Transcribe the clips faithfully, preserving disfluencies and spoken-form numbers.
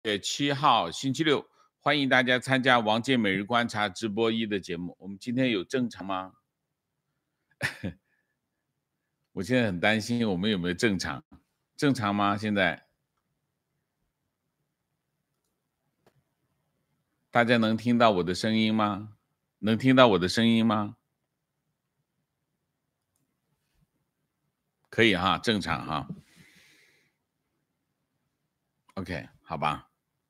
月七号星期六，欢迎大家参加王健每日观察直播一的节目。我们今天有正常吗？我现在很担心我们有没有正常，正常吗？现在大家能听到我的声音吗？能听到我的声音吗？可以哈，正常哈。OK， 好吧。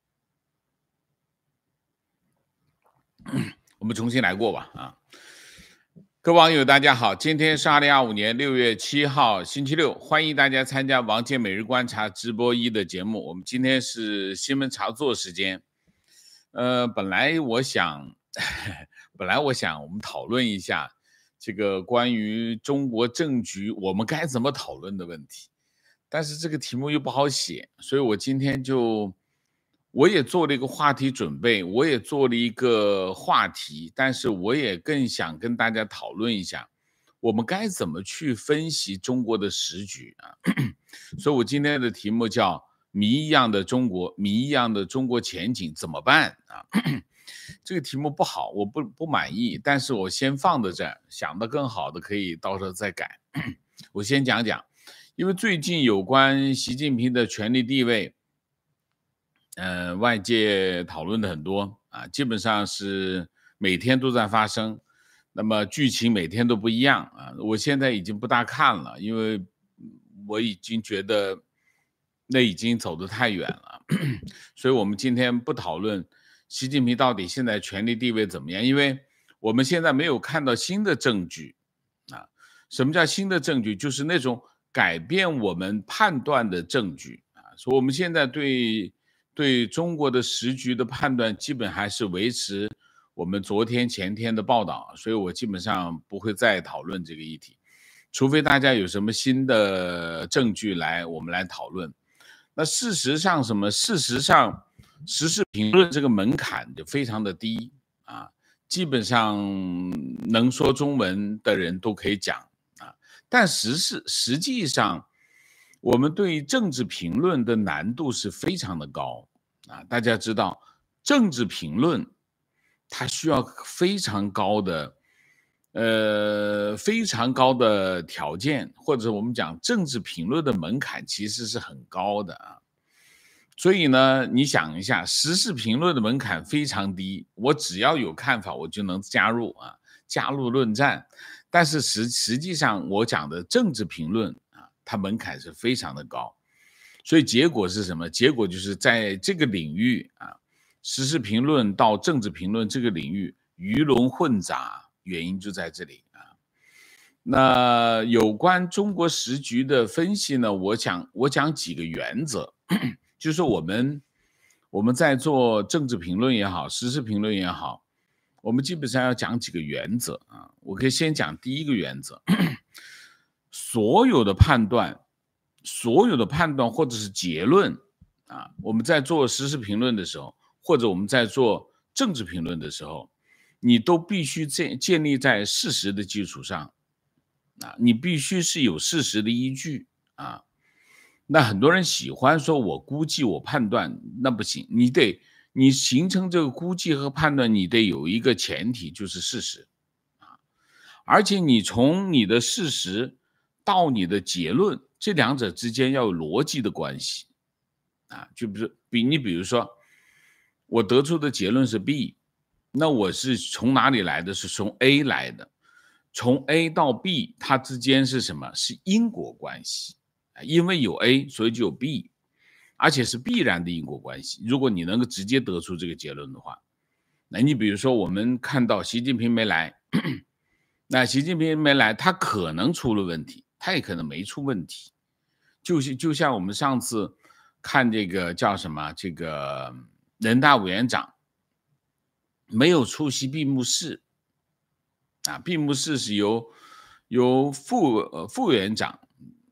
我们重新来过吧啊。各位网友大家好，今天是二零二五年六月七号星期六，欢迎大家参加王健每日观察直播一的节目。我们今天是新闻茶座时间。呃，本来我想，本来我想我们讨论一下这个关于中国政局我们该怎么讨论的问题，但是这个题目又不好写，所以我今天就我也做了一个话题准备，我也做了一个话题，但是我也更想跟大家讨论一下，我们该怎么去分析中国的时局啊？所以我今天的题目叫谜一样的中国，谜一样的中国前景怎么办啊？这个题目不好，我不不满意，但是我先放在这儿，想的更好的可以到时候再改。我先讲讲，因为最近有关习近平的权力地位，呃，外界讨论的很多啊，基本上是每天都在发生，那么剧情每天都不一样啊。我现在已经不大看了，因为我已经觉得那已经走得太远了，所以我们今天不讨论习近平到底现在权力地位怎么样，因为我们现在没有看到新的证据啊。什么叫新的证据？就是那种改变我们判断的证据啊。所以我们现在对对中国的时局的判断，基本还是维持我们昨天前天的报道，所以我基本上不会再讨论这个议题，除非大家有什么新的证据来，我们来讨论。那事实上什么？事实上，时事评论这个门槛就非常的低啊，基本上能说中文的人都可以讲啊。但实事实际上，我们对于政治评论的难度是非常的高啊。大家知道，政治评论它需要非常高的。呃，非常高的条件，或者我们讲政治评论的门槛其实是很高的啊。所以呢，你想一下，时事评论的门槛非常低，我只要有看法，我就能加入啊，加入论战。但是实实际上，我讲的政治评论啊，它门槛是非常的高。所以结果是什么？结果就是在这个领域啊，时事评论到政治评论这个领域鱼龙混杂。原因就在这里啊。那有关中国时局的分析呢，我讲我讲几个原则，就是我们我们在做政治评论也好，时事评论也好，我们基本上要讲几个原则啊。我可以先讲第一个原则，所有的判断，所有的判断或者是结论啊，我们在做时事评论的时候，或者我们在做政治评论的时候。你都必须建建立在事实的基础上，啊，你必须是有事实的依据啊。那很多人喜欢说我估计我判断，那不行，你得你形成这个估计和判断，你得有一个前提就是事实啊，而且你从你的事实到你的结论，这两者之间要有逻辑的关系啊。就比如比你比如说，我得出的结论是 B。那我是从哪里来的？是从 A 来的，从 A 到 B， 它之间是什么？是因果关系，因为有 A， 所以就有 B， 而且是必然的因果关系。如果你能够直接得出这个结论的话，那你比如说我们看到习近平没来，那习近平没来，他可能出了问题，他也可能没出问题，就是就像我们上次看这个叫什么，这个人大委员长。没有出席闭幕式啊，闭幕式是由由副呃副委员长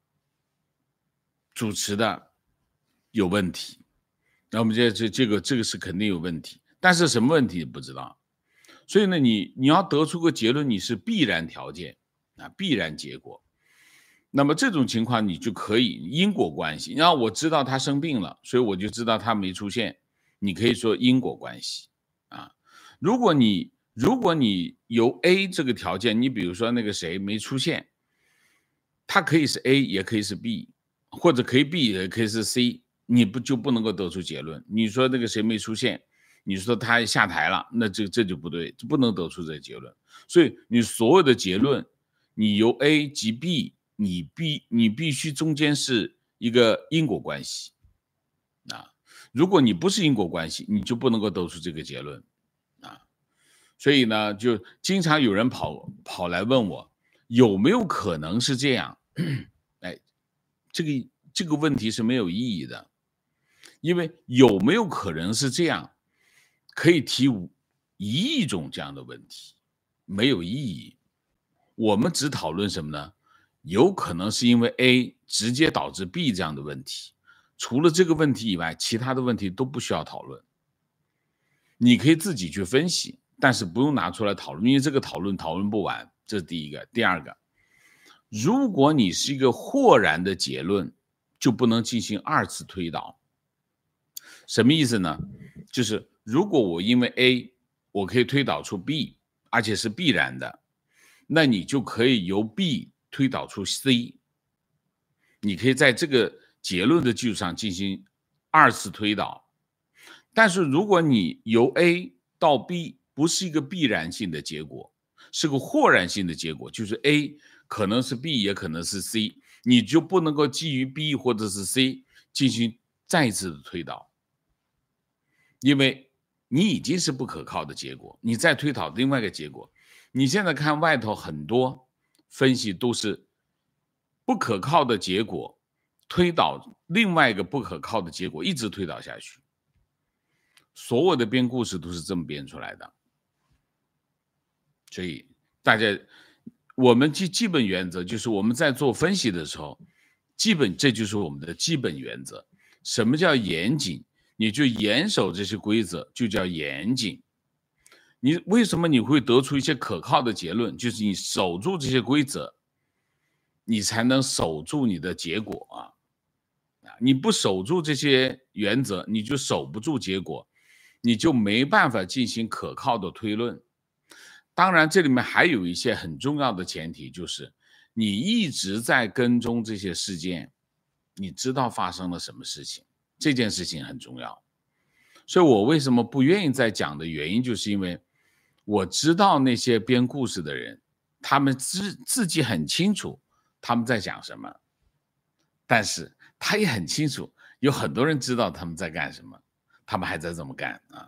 主持的，有问题。那我们这这这个这个是肯定有问题，但是什么问题不知道。所以呢，你你要得出个结论，你是必然条件啊，必然结果。那么这种情况你就可以因果关系，然后我知道他生病了，所以我就知道他没出现。 你可以说因果关系啊。如果你如果你由 A 这个条件，你比如说那个谁没出现，它可以是 A 也可以是 B， 或者可以 B 也可以是 C， 你不就不能够得出结论。你说那个谁没出现，你说他下台了，那这这就不对，就不能得出这个结论。所以你所有的结论，你由 A 及 B， 你必你必须中间是一个因果关系啊。如果你不是因果关系，你就不能够得出这个结论啊。所以呢，就经常有人跑跑来问我，有没有可能是这样？哎，这个这个问题是没有意义的，因为有没有可能是这样，可以提一亿种这样的问题，没有意义。我们只讨论什么呢？有可能是因为 A 直接导致 B 这样的问题，除了这个问题以外，其他的问题都不需要讨论。你可以自己去分析，但是不用拿出来讨论，因为这个讨论讨论不完，这是第一个。第二个，如果你是一个豁然的结论，就不能进行二次推导。什么意思呢？就是如果我因为 A， 我可以推导出 B， 而且是必然的，那你就可以由 B 推导出 C， 你可以在这个结论的基础上进行二次推导。但是如果你由 A 到 B 不是一个必然性的结果，是个豁然性的结果，就是 A 可能是 B 也可能是 C， 你就不能够基于 B 或者是 C 进行再次的推导，因为你已经是不可靠的结果，你再推导另外一个结果。你现在看外头很多分析都是不可靠的结果推导另外一个不可靠的结果，一直推导下去。所有的编故事都是这么编出来的。所以大家，我们基基本原则就是我们在做分析的时候，基本这就是我们的基本原则。什么叫严谨？你就严守这些规则，就叫严谨。你为什么你会得出一些可靠的结论？就是你守住这些规则，你才能守住你的结果啊！你不守住这些原则，你就守不住结果，你就没办法进行可靠的推论。当然，这里面还有一些很重要的前提，就是你一直在跟踪这些事件，你知道发生了什么事情，这件事情很重要。所以我为什么不愿意再讲的原因，就是因为我知道那些编故事的人，他们自自己很清楚他们在讲什么，但是他也很清楚，有很多人知道他们在干什么，他们还在这么干啊。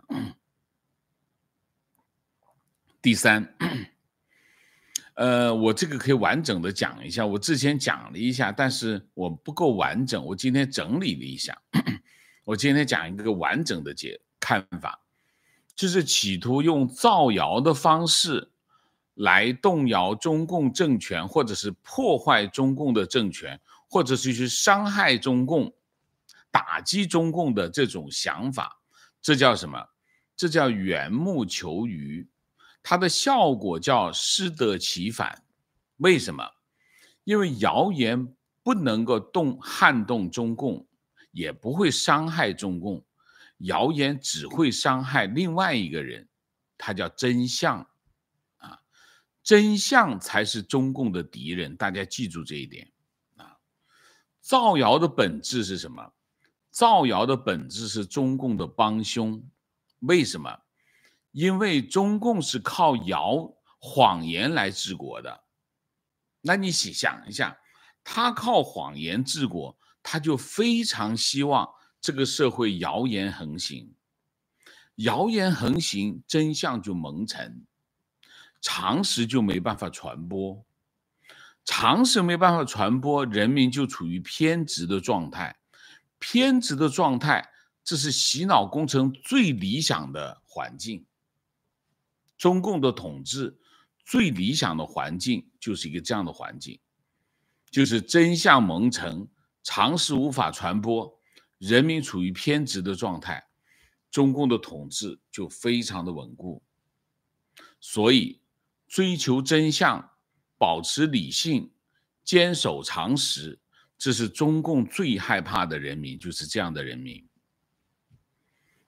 第三，呃，我这个可以完整的讲一下，我之前讲了一下，但是我不够完整，我今天整理了一下，我今天讲一个完整的解看法，就是企图用造谣的方式来动摇中共政权，或者是破坏中共的政权，或者是去伤害中共、打击中共的这种想法，这叫什么？这叫缘木求鱼。它的效果叫适得其反。为什么？因为谣言不能够动撼动中共，也不会伤害中共，谣言只会伤害另外一个人，他叫真相啊，真相才是中共的敌人，大家记住这一点啊。造谣的本质是什么？造谣的本质是中共的帮凶。为什么？因为中共是靠谣谎言来治国的，那你想一下，他靠谎言治国，他就非常希望这个社会谣言横行，谣言横行，真相就蒙尘，常识就没办法传播，常识没办法传播，人民就处于偏执的状态，偏执的状态，这是洗脑工程最理想的环境。中共的统治最理想的环境就是一个这样的环境，就是真相蒙尘，常识无法传播，人民处于偏执的状态，中共的统治就非常的稳固。所以追求真相，保持理性，坚守常识，这是中共最害怕的人民，就是这样的人民。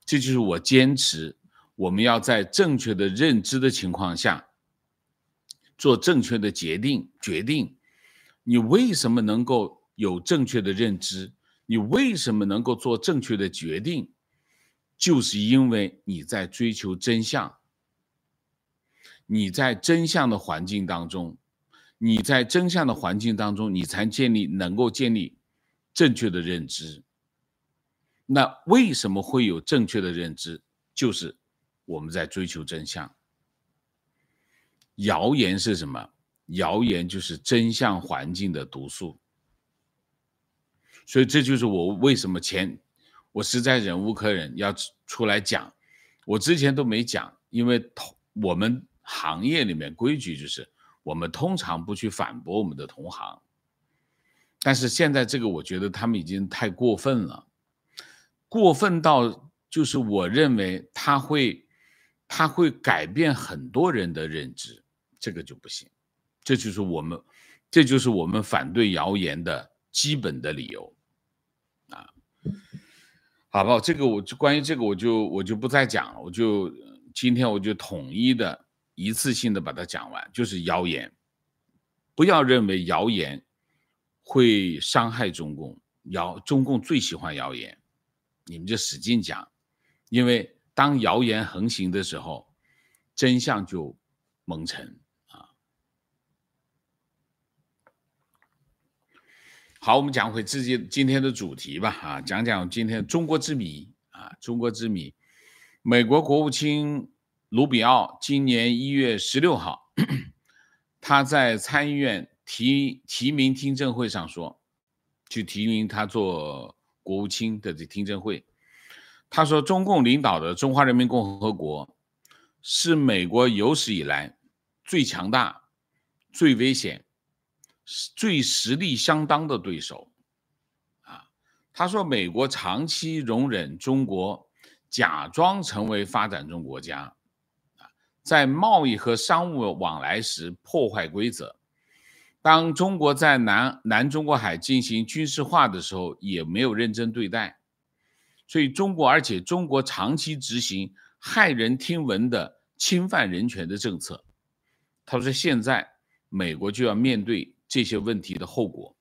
这就是我坚持我们要在正确的认知的情况下做正确的决定决定。你为什么能够有正确的认知？你为什么能够做正确的决定？就是因为你在追求真相。你在真相的环境当中，你在真相的环境当中，你才建立能够建立正确的认知。那为什么会有正确的认知？就是我们在追求真相。谣言是什么？谣言就是真相环境的毒素。所以这就是我为什么前我实在忍无可忍要出来讲。我之前都没讲，因为我们行业里面规矩就是我们通常不去反驳我们的同行。但是现在这个我觉得他们已经太过分了，过分到就是我认为他会他会改变很多人的认知，这个就不行。这就是我们这就是我们反对谣言的基本的理由啊。好吧，这个我就关于这个我就我就不再讲了，我就今天我就统一的一次性的把它讲完，就是谣言。不要认为谣言会伤害中共，谣中共最喜欢谣言，你们就使劲讲，因为当谣言横行的时候，真相就蒙尘啊。好，我们讲回自己今天的主题吧啊，讲讲今天中国之谜啊，中国之谜。美国国务卿卢比奥今年一月十六号，他在参议院提提名听证会上说，去提名他做国务卿的这听证会，他说中共领导的中华人民共和国是美国有史以来最强大、最危险、最实力相当的对手啊。他说美国长期容忍中国假装成为发展中国家，在贸易和商务往来时破坏规则，当中国在南南中国海进行军事化的时候也没有认真对待，所以中国而且中国长期执行骇人听闻的侵犯人权的政策。他说现在美国就要面对这些问题的后果。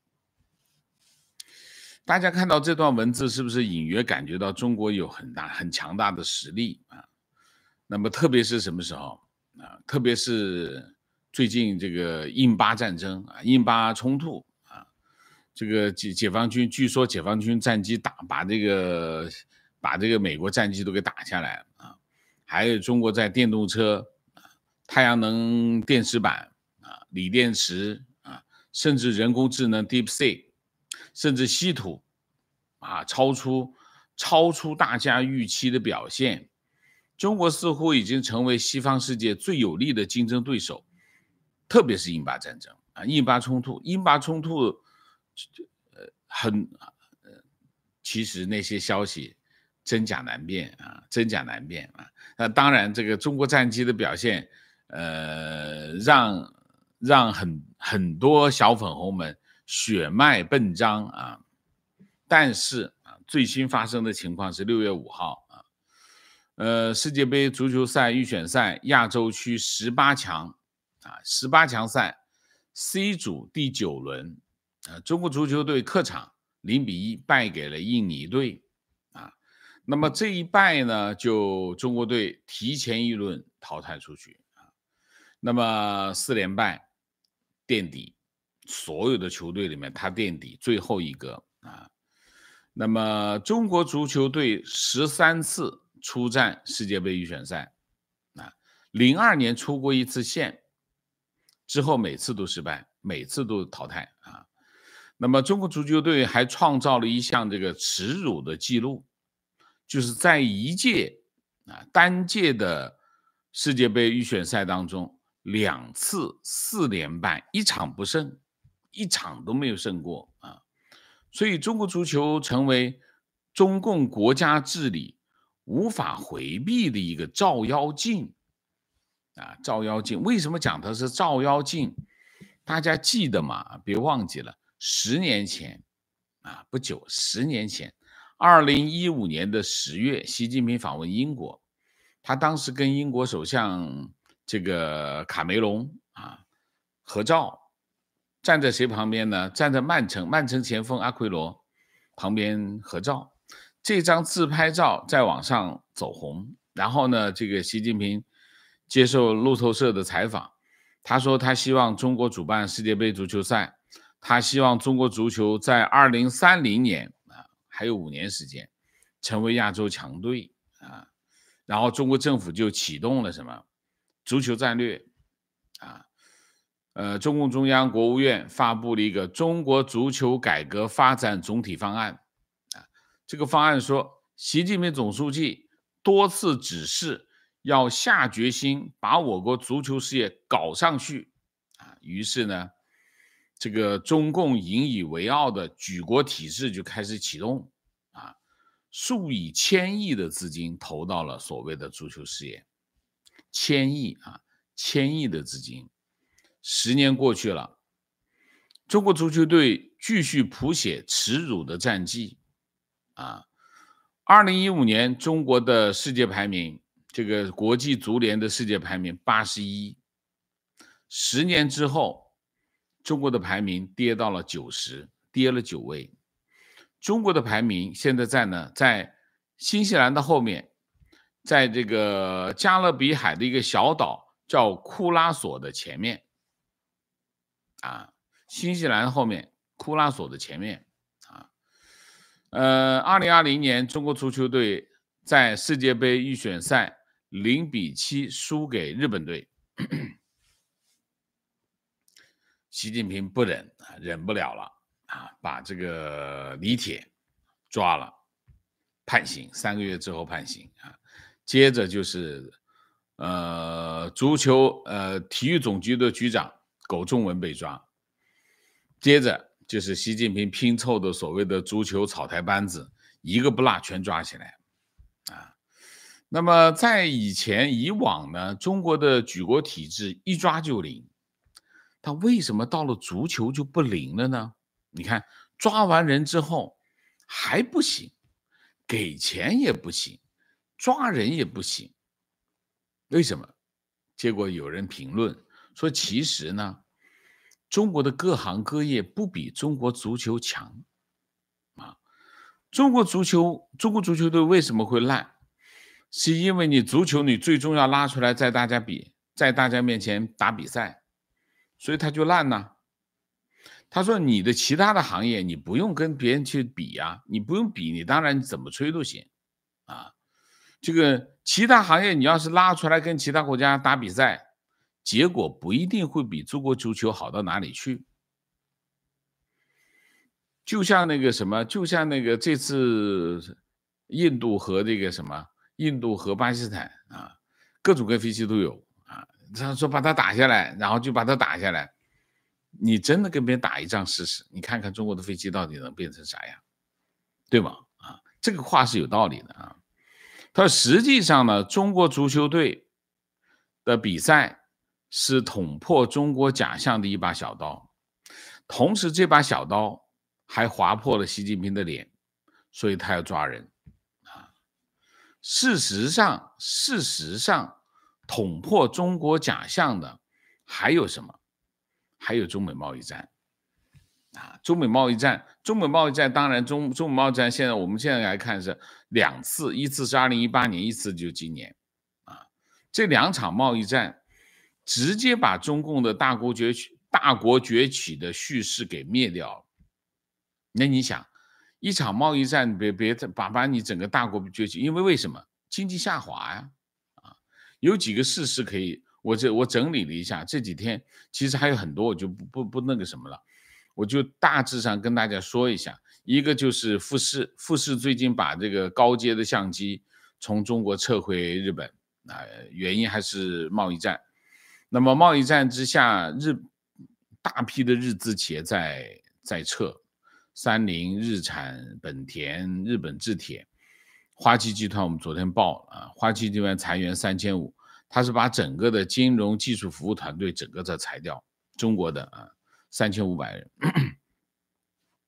大家看到这段文字是不是隐约感觉到中国有很大很强大的实力啊？那么特别是什么时候啊？特别是最近这个印巴战争啊，印巴冲突啊，这个解解放军据说解放军战机打把这个把这个美国战机都给打下来了啊，还有中国在电动车、太阳能电池板啊、锂电池啊，甚至人工智能 DeepSeek， 甚至稀土啊，超出超出大家预期的表现。中国似乎已经成为西方世界最有力的竞争对手，特别是印巴战争啊，印巴冲突，印巴冲突，呃，很，呃，其实那些消息真假难辨啊，真假难辨啊。那当然，这个中国战机的表现，呃，让让很很多小粉红们血脉奔张啊。但是啊，最新发生的情况是六月五号。呃，世界杯足球赛预选赛亚洲区十八强啊，十八强赛 C 组第九轮，啊，中国足球队客场零比一败给了印尼队啊。那么这一败呢，就中国队提前一轮淘汰出去啊。那么四连败垫底，所有的球队里面他垫底最后一个啊。那么中国足球队十三次出战世界杯预选赛，啊，零二年出过一次线，之后每次都失败，每次都淘汰啊。那么中国足球队还创造了一项这个耻辱的记录，就是在一届啊单届的世界杯预选赛当中，两次四连败，一场不胜，一场都没有胜过啊。所以中国足球成为中共国家治理无法回避的一个照妖镜啊，照妖镜。为什么讲它是照妖镜？大家记得吗？别忘记了，十年前啊，不久，十年前， 二零一五年的十月，习近平访问英国，他当时跟英国首相这个卡梅隆啊合照，站在谁旁边呢？站在曼城，曼城前锋阿奎罗旁边合照。这张自拍照在网上走红，然后呢，这个习近平接受路透社的采访，他说他希望中国主办世界杯足球赛，他希望中国足球在二零三零年啊，还有五年时间，成为亚洲强队啊。然后中国政府就启动了什么足球战略啊？呃，中共中央、国务院发布了一个中国足球改革发展总体方案啊。这个方案说，习近平总书记多次指示要下决心把我国足球事业搞上去啊。于是呢，这个中共引以为傲的举国体制就开始启动啊，数以千亿的资金投到了所谓的足球事业，千亿啊，千亿的资金。十年过去了，中国足球队继续谱写耻辱的战绩啊。二零一五年中国的世界排名，这个国际足联的世界排名八十一，十年之后，中国的排名跌到了九十，跌了九位。中国的排名现在在呢，在新西兰的后面，在这个加勒比海的一个小岛叫库拉索的前面啊，新西兰后面，库拉索的前面啊。呃，二零二零年中国足球队在世界杯预选赛零比七输给日本队，习近平不忍，忍不了了啊，把这个李铁抓了，判刑，三个月之后判刑啊。接着就是呃足球呃体育总局的局长苟仲文被抓，接着就是习近平拼凑的所谓的足球草台班子，一个不落全抓起来啊。那么在以前以往呢，中国的举国体制一抓就灵，他为什么到了足球就不灵了呢？你看抓完人之后还不行，给钱也不行，抓人也不行，为什么？结果有人评论说，其实呢，中国的各行各业不比中国足球强啊。中国足球，中国足球队为什么会烂？是因为你足球你最终要拉出来在大家比，在大家面前打比赛，所以他就烂呢。他说你的其他的行业你不用跟别人去比呀、啊，你不用比，你当然怎么吹都行啊。这个其他行业你要是拉出来跟其他国家打比赛，结果不一定会比中国足球好到哪里去。就像那个什么，就像那个这次印度和这个什么，印度和巴基斯坦啊，各种各飞机都有啊。他说把它打下来，然后就把它打下来。你真的跟别人打一仗试试，你看看中国的飞机到底能变成啥样，对吗？啊，这个话是有道理的啊。他实际上呢，中国足球队的比赛是捅破中国假象的一把小刀，同时这把小刀还划破了习近平的脸，所以他要抓人啊。事实上，事实上，捅破中国假象的还有什么？还有中美贸易战啊，中美贸易战，中美贸易战，当然中中美贸易战，现在我们现在来看是两次，一次是二零一八年，一次就今年啊。这两场贸易战直接把中共的大国崛起、大国崛起的叙事给灭掉了。那你想，一场贸易战别别把把你整个大国崛起，因为为什么？经济下滑呀，啊，有几个事实可以。我这我整理了一下，这几天其实还有很多，我就不不不那个什么了，我就大致上跟大家说一下。一个就是富士，富士最近把这个高阶的相机从中国撤回日本，啊、呃，原因还是贸易战。那么贸易战之下，日大批的日资企业在在撤，三菱、日产、本田、日本制铁、花旗集团，我们昨天报啊，花旗集团裁员三千五。他是把整个的金融技术服务团队整个在裁掉，中国的啊三千五百人。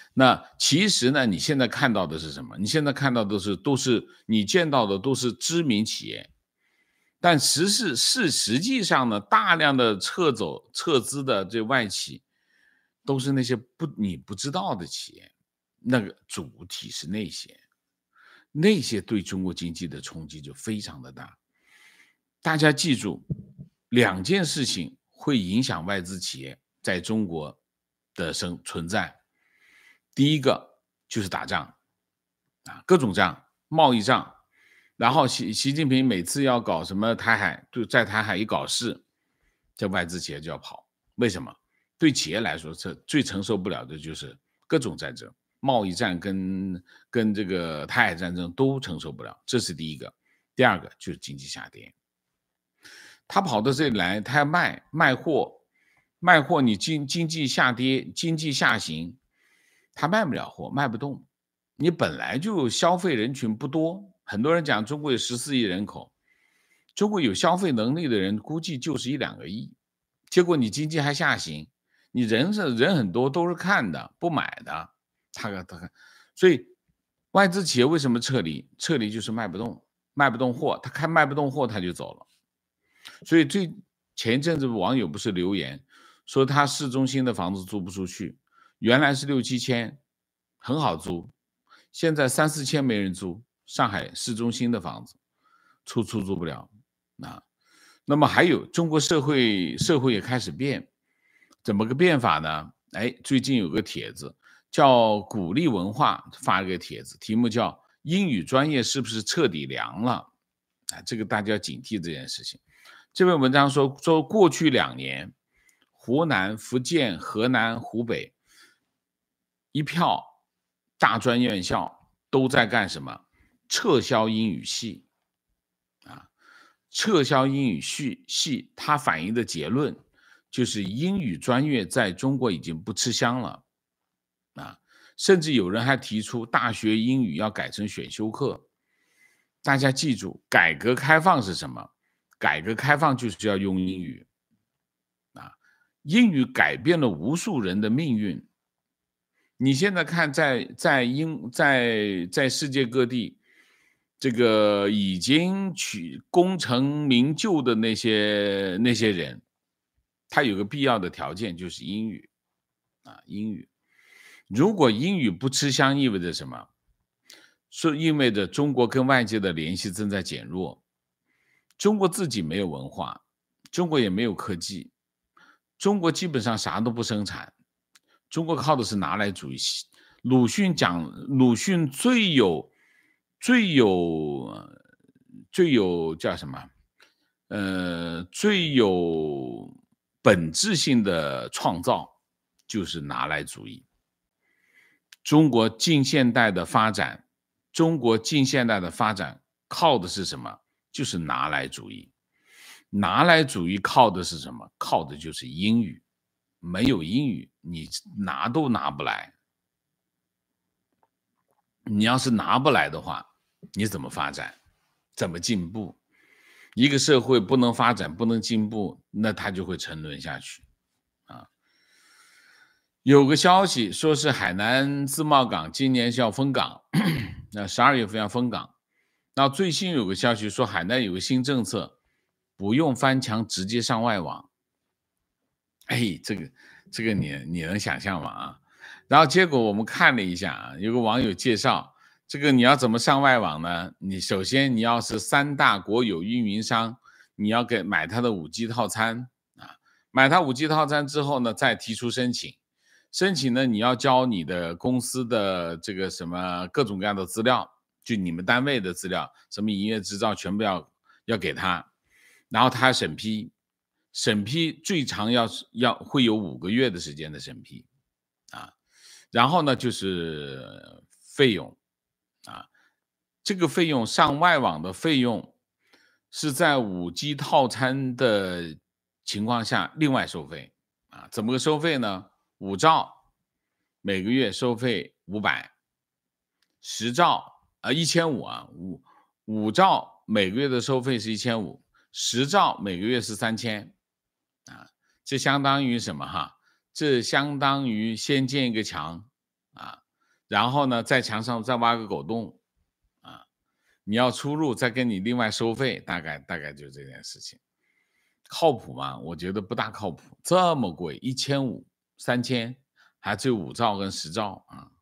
那其实呢，你现在看到的是什么？你现在看到的是都是你见到的都是知名企业，但实是是实际上呢，大量的撤走撤资的这外企，都是那些不你不知道的企业，那个主体是那些，那些对中国经济的冲击就非常的大。大家记住，两件事情会影响外资企业在中国的生存在。第一个就是打仗啊，各种仗，贸易战，然后习习近平每次要搞什么台海，就在台海一搞事，这外资企业就要跑。为什么？对企业来说，这最承受不了的就是各种战争，贸易战跟跟这个台海战争都承受不了，这是第一个。第二个就是经济下跌，他跑到这里来，他要卖卖货，卖货你经经济下跌，经济下行，他卖不了货，卖不动。你本来就消费人群不多，很多人讲中国有十四亿人口，中国有消费能力的人估计就是一两个亿，结果你经济还下行，你人是人很多都是看的不买的，他他所以外资企业为什么撤离？撤离就是卖不动，卖不动货，他看卖不动货他就走了。所以最前一阵子网友不是留言说他市中心的房子租不出去，原来是六七千，很好租，现在三四千没人租，上海市中心的房子出出租不了啊。那么还有中国社会社会也开始变，怎么个变法呢？哎，最近有个帖子叫鼓励文化发了个帖子，题目叫英语专业是不是彻底凉了啊？这个大家要警惕这件事情。这篇文章说说过去两年，湖南、福建、河南、湖北一票大专院校都在干什么？撤销英语系啊，撤销英语系系，它反映的结论就是英语专业在中国已经不吃香了啊，甚至有人还提出大学英语要改成选修课。大家记住，改革开放是什么？改革开放就是要用英语啊，英语改变了无数人的命运。你现在看在，在在英在在世界各地，这个已经取功成名就的那些那些人，他有个必要的条件就是英语啊，英语。如果英语不吃香，意味着什么？是意味着中国跟外界的联系正在减弱。中国自己没有文化，中国也没有科技，中国基本上啥都不生产，中国靠的是拿来主义。鲁迅讲，鲁迅最有最有最有叫什么？呃，最有本质性的创造就是拿来主义。中国近现代的发展，中国近现代的发展靠的是什么？就是拿来主义。拿来主义靠的是什么？靠的就是英语。没有英语，你拿都拿不来。你要是拿不来的话，你怎么发展？怎么进步？一个社会不能发展，不能进步，那它就会沉沦下去啊。有个消息说是海南自贸港今年是要封港，那十二月份要封港。那最新有个消息说海南有个新政策，不用翻墙直接上外网。哎，这个这个你你能想象吗？啊，然后结果我们看了一下啊，有个网友介绍，这个你要怎么上外网呢？你首先你要是三大国有运营商，你要给买他的 五 G 套餐啊，买他 五 G 套餐之后呢，再提出申请。申请呢，你要交你的公司的这个什么各种各样的资料，就你们单位的资料，什么营业执照全部要要给他，然后他审批，审批最长要要会有五个月的时间的审批啊，然后呢就是费用啊，这个费用上外网的费用是在 五 G 套餐的情况下另外收费啊，怎么个收费呢？五兆每个月收费五百，十兆啊一千五啊，五五兆每个月的收费是一千五，十兆每个月是三千啊，这相当于什么哈？这相当于先建一个墙啊，然后呢，在墙上再挖个狗洞啊，你要出入再跟你另外收费，大概大概就这件事情。靠谱吗？我觉得不大靠谱，这么贵，一千五、三千，还只有五兆跟十兆啊，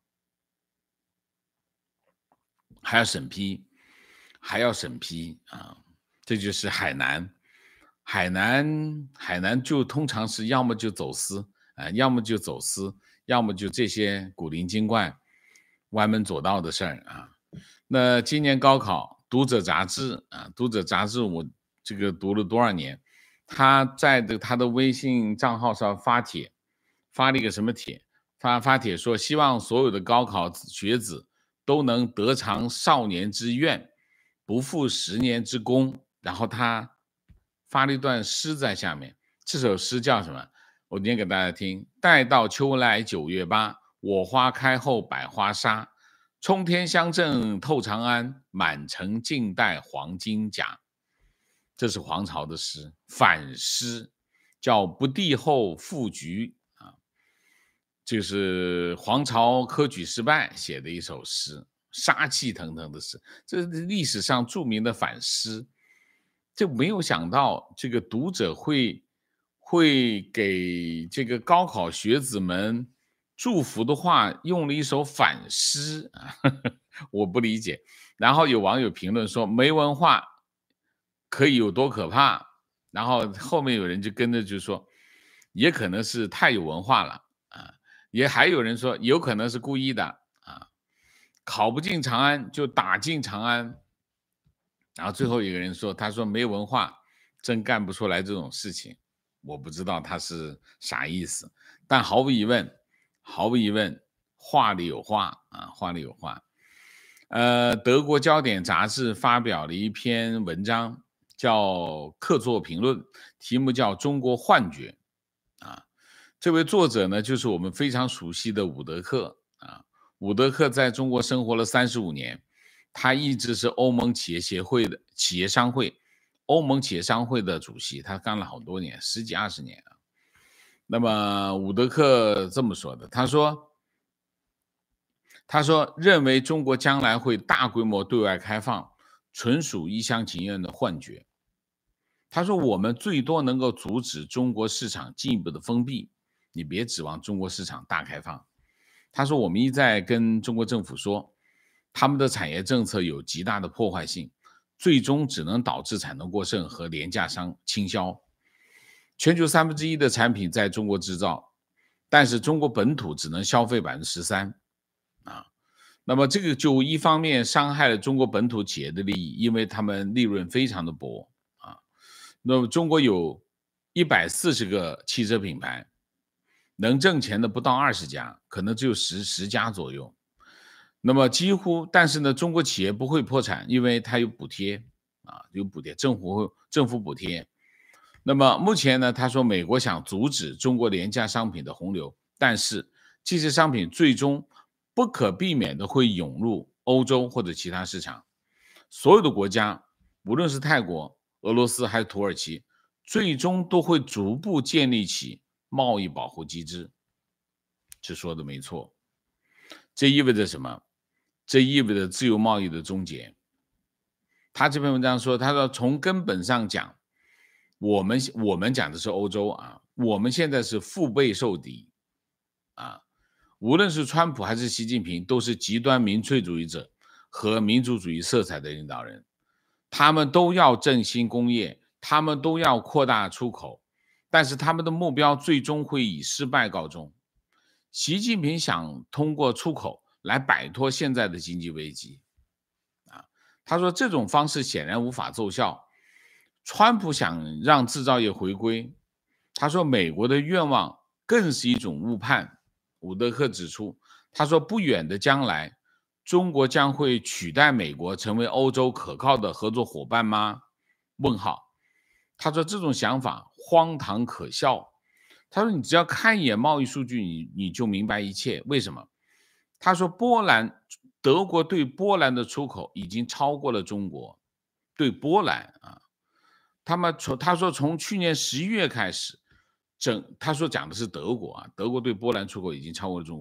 还要审批，还要审批啊，这就是海南。海南海南就通常是要么就走私啊，要么就走私，要么就这些古灵精怪、歪门左道的事儿啊。那今年高考，读者杂志啊，读者杂志我这个读了多少年？他在的他的微信账号上发帖，发了一个什么帖？发发帖说希望所有的高考学子都能得偿少年之愿，不负十年之功。然后他发了一段诗在下面，这首诗叫什么？我念给大家听：待到秋来九月八，我花开后百花杀。冲天香阵透长安，满城尽带黄金甲。这是黄巢的诗，反诗叫不第后复局啊，就是黄巢科举失败写的一首诗，杀气腾腾的诗，这是历史上著名的反诗。就没有想到这个读者会会给这个高考学子们祝福的话用了一首反诗啊，我不理解。然后有网友评论说没文化可以有多可怕，然后后面有人就跟着就说也可能是太有文化了啊，也还有人说有可能是故意的啊，考不进长安就打进长安。然后最后一个人说，他说没文化真干不出来这种事情，我不知道他是啥意思，但毫无疑问，毫无疑问，话里有话啊，话里有话。呃，德国焦点杂志发表了一篇文章，叫客座评论，题目叫《中国幻觉》啊。这位作者呢，就是我们非常熟悉的伍德克啊。伍德克在中国生活了三十五年。他一直是欧盟企业协会的企业商会，欧盟企业商会的主席，他干了好多年，十几二十年啊。那么伍德克这么说的，他说，他说认为中国将来会大规模对外开放，纯属一厢情愿的幻觉。他说我们最多能够阻止中国市场进一步的封闭，你别指望中国市场大开放。他说我们一再跟中国政府说，他们的产业政策有极大的破坏性，最终只能导致产能过剩和廉价商倾销。全球三分之一的产品在中国制造，但是中国本土只能消费百分之十三啊。那么这个就一方面伤害了中国本土企业的利益，因为他们利润非常的薄啊。那么中国有一百四十个汽车品牌，能挣钱的不到二十家，可能只有十十家左右。那么几乎，但是呢，中国企业不会破产，因为它有补贴啊，有补贴，政府政府补贴。那么目前呢，他说美国想阻止中国廉价商品的洪流，但是这些商品最终不可避免的会涌入欧洲或者其他市场。所有的国家，无论是泰国、俄罗斯还是土耳其，最终都会逐步建立起贸易保护机制。这说的没错，这意味着什么？这意味着自由贸易的终结。他这篇文章说，他说从根本上讲，我们我们讲的是欧洲啊，我们现在是腹背受敌啊，无论是川普还是习近平，都是极端民粹主义者和民族主义色彩的领导人，他们都要振兴工业，他们都要扩大出口，但是他们的目标最终会以失败告终。习近平想通过出口来摆脱现在的经济危机啊，他说这种方式显然无法奏效。川普想让制造业回归，他说美国的愿望更是一种误判。伍德克指出，他说不远的将来，中国将会取代美国成为欧洲可靠的合作伙伴吗？问号。他说这种想法荒唐可笑。他说你只要看一眼贸易数据，你你就明白一切。为什么？他说波兰德国对波兰的出口已经超过了中国对波兰啊。他们从他说从去年十一月开始，整他说讲的是德国啊，德国对波兰出口已经超过了中国。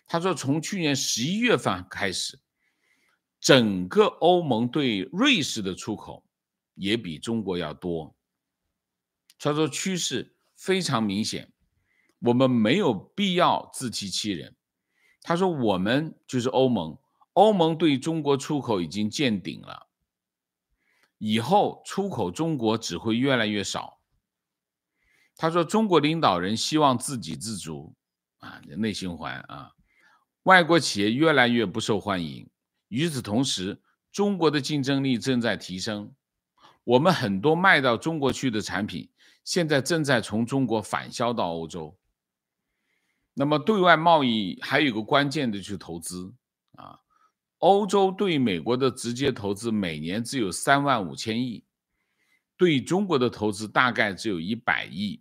他说从去年十一月份开始，整个欧盟对瑞士的出口也比中国要多。他说趋势非常明显，我们没有必要自欺欺人。他说我们就是欧盟，欧盟对中国出口已经见顶了，以后出口中国只会越来越少。他说中国领导人希望自给自足啊，内循环啊，外国企业越来越不受欢迎。与此同时，中国的竞争力正在提升，我们很多卖到中国去的产品现在正在从中国返销到欧洲。那么对外贸易还有一个关键的就是投资啊，欧洲对美国的直接投资每年只有三万五千亿，对中国的投资大概只有一百亿。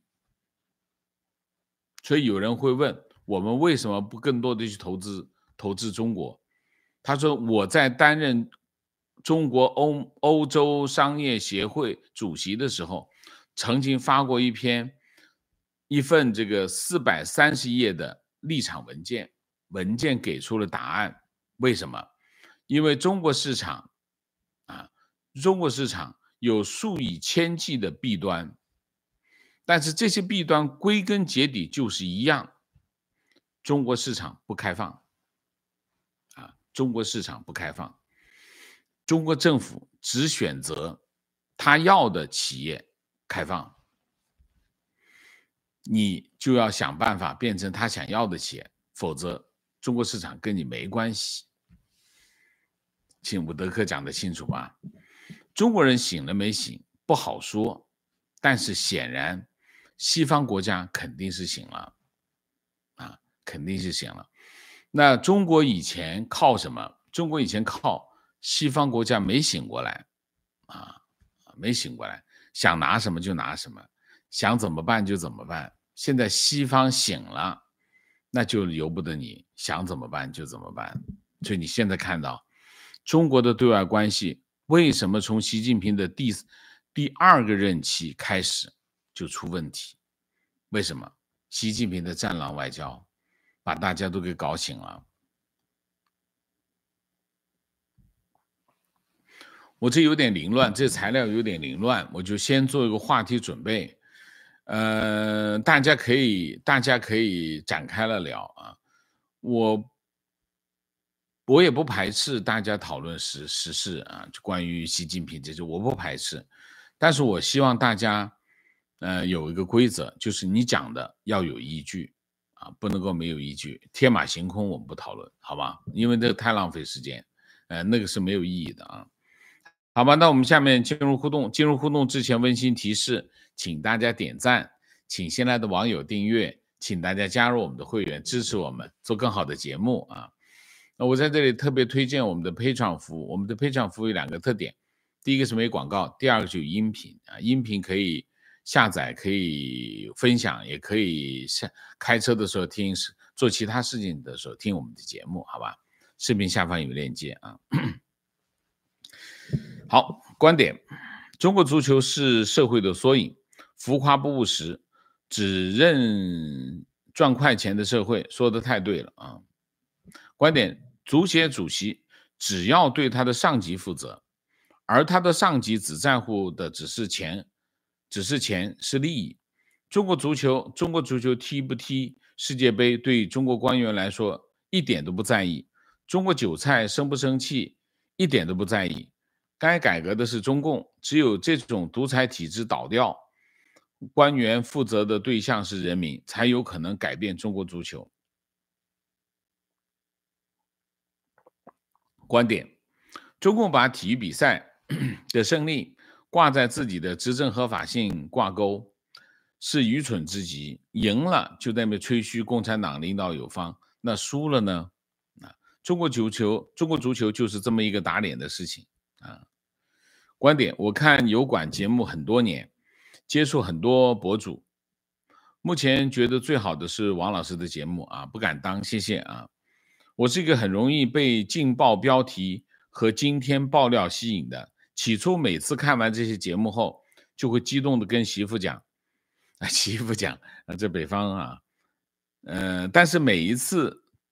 所以有人会问，我们为什么不更多的去投资投资中国？他说我在担任中国欧欧洲商业协会主席的时候，曾经发过一篇一份这个四百三十页的立场文件，文件给出了答案。为什么？因为中国市场啊，中国市场有数以千计的弊端，但是这些弊端归根结底就是一样，中国市场不开放啊，中国市场不开放，中国政府只选择他要的企业开放，你就要想办法变成他想要的企业，否则中国市场跟你没关系。请伍德克讲得清楚吧？中国人醒了没醒不好说，但是显然西方国家肯定是醒了啊，肯定是醒了。那中国以前靠什么？中国以前靠西方国家没醒过来啊，没醒过来，想拿什么就拿什么，想怎么办就怎么办。现在西方醒了，那就由不得你想怎么办就怎么办。所以你现在看到中国的对外关系为什么从习近平的第第二个任期开始就出问题？为什么？习近平的战狼外交把大家都给搞醒了。我这有点凌乱，这材料有点凌乱，我就先做一个话题准备。呃，大家可以大家可以展开了聊啊。我我也不排斥大家讨论时时事啊，就关于习近平这些我不排斥，但是我希望大家呃有一个规则，就是你讲的要有依据啊，不能够没有依据，天马行空我们不讨论，好吧？因为这个太浪费时间，呃，那个是没有意义的啊。好吧，那我们下面进入互动。进入互动之前，温馨提示，请大家点赞，请新来的网友订阅，请大家加入我们的会员，支持我们做更好的节目啊。那我在这里特别推荐我们的 Patreon 服务。我们的 Patreon 服务有两个特点，第一个是没广告，第二个就是音频啊，音频可以下载，可以分享，也可以开车的时候听，做其他事情的时候听我们的节目，好吧？视频下方有链接啊。好，观点：中国足球是社会的缩影，浮夸不务实，只认赚快钱的社会，说的太对了啊！观点：足协主席只要对他的上级负责，而他的上级只在乎的只是钱，只是钱，是利益。中国足球，中国足球踢不踢世界杯，对中国官员来说一点都不在意。中国韭菜生不生气，一点都不在意。该改革的是中共，只有这种独裁体制倒掉，官员负责的对象是人民，才有可能改变中国足球。观点：中共把体育比赛的胜利挂在自己的执政合法性挂钩，是愚蠢之极。赢了就在那边吹嘘共产党领导有方，那输了呢？中国足球，中国足球就是这么一个打脸的事情啊。观点：我看油管节目很多年，接触很多博主，目前觉得最好的是王老师的节目啊，不敢当，谢谢啊。我是一个很容易被劲爆标题和惊天爆料吸引的，起初每次看完这些节目后，就会激动的跟媳妇讲，啊，媳妇讲，啊，这北方啊，呃，但是每一次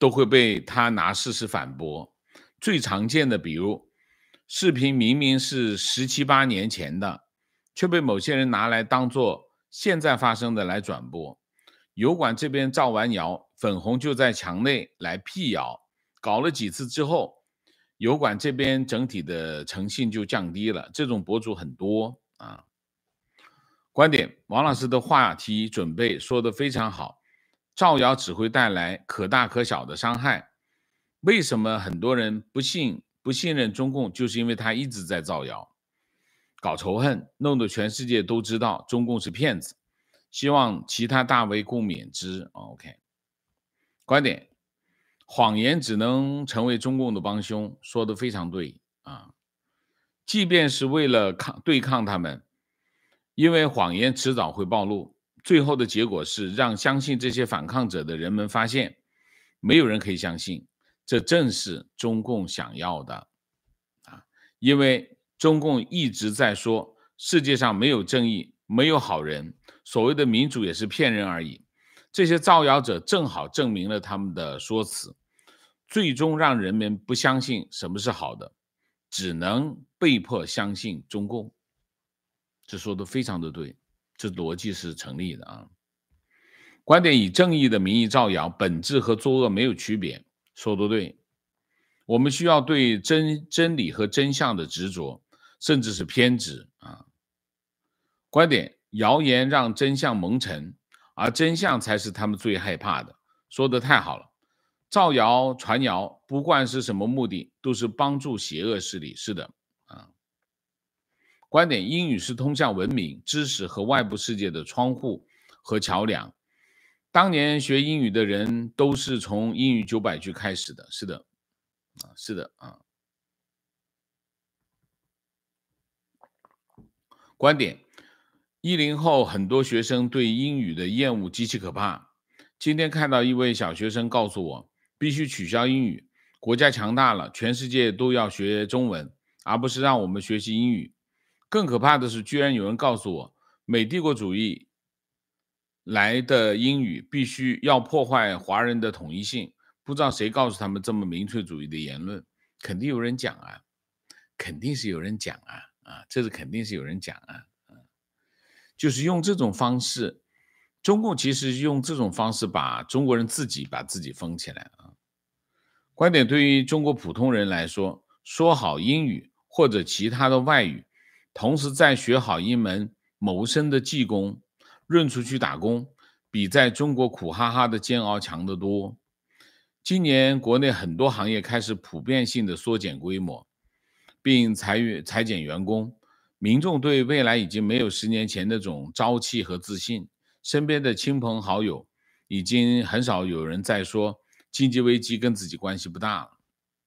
都会被他拿事实反驳。最常见的，比如视频明明是十七八年前的，却被某些人拿来当作现在发生的来转播。油管这边造完谣，粉红就在墙内来辟谣，搞了几次之后，油管这边整体的诚信就降低了。这种博主很多啊。观点，王老师的话题准备说得非常好，造谣只会带来可大可小的伤害。为什么很多人不信不信任中共，就是因为他一直在造谣，搞仇恨，弄得全世界都知道中共是骗子，希望其他大 V 共勉之。 OK， 观点，谎言只能成为中共的帮凶，说得非常对啊。即便是为了抗对抗他们，因为谎言迟早会暴露，最后的结果是让相信这些反抗者的人们发现，没有人可以相信，这正是中共想要的啊！因为中共一直在说世界上没有正义，没有好人，所谓的民主也是骗人而已。这些造谣者正好证明了他们的说辞，最终让人们不相信什么是好的，只能被迫相信中共。这说的非常的对，这逻辑是成立的啊。观点，以正义的名义造谣，本质和作恶没有区别，说得对。我们需要对真真理和真相的执着，甚至是偏执啊。观点，谣言让真相蒙尘，而真相才是他们最害怕的，说得太好了。造谣传谣，不管是什么目的，都是帮助邪恶势力，是的啊。观点，英语是通向文明、知识和外部世界的窗户和桥梁。当年学英语的人都是从英语九百句开始的，是的，啊，是的啊。观点，一零后很多学生对英语的厌恶极其可怕。今天看到一位小学生告诉我，必须取消英语，国家强大了，全世界都要学中文，而不是让我们学习英语。更可怕的是，居然有人告诉我，美帝国主义来的英语必须要破坏华人的统一性。不知道谁告诉他们这么民粹主义的言论，肯定有人讲啊，肯定是有人讲啊，啊，这是肯定是有人讲啊，啊，就是用这种方式，中共其实用这种方式把中国人自己把自己封起来啊。观点，对于中国普通人来说，说好英语或者其他的外语，同时再学好一门谋生的技工，润出去打工，比在中国苦哈哈的煎熬强得多。今年国内很多行业开始普遍性的缩减规模，并裁员裁减员工，民众对未来已经没有十年前那种朝气和自信，身边的亲朋好友已经很少有人在说经济危机跟自己关系不大了。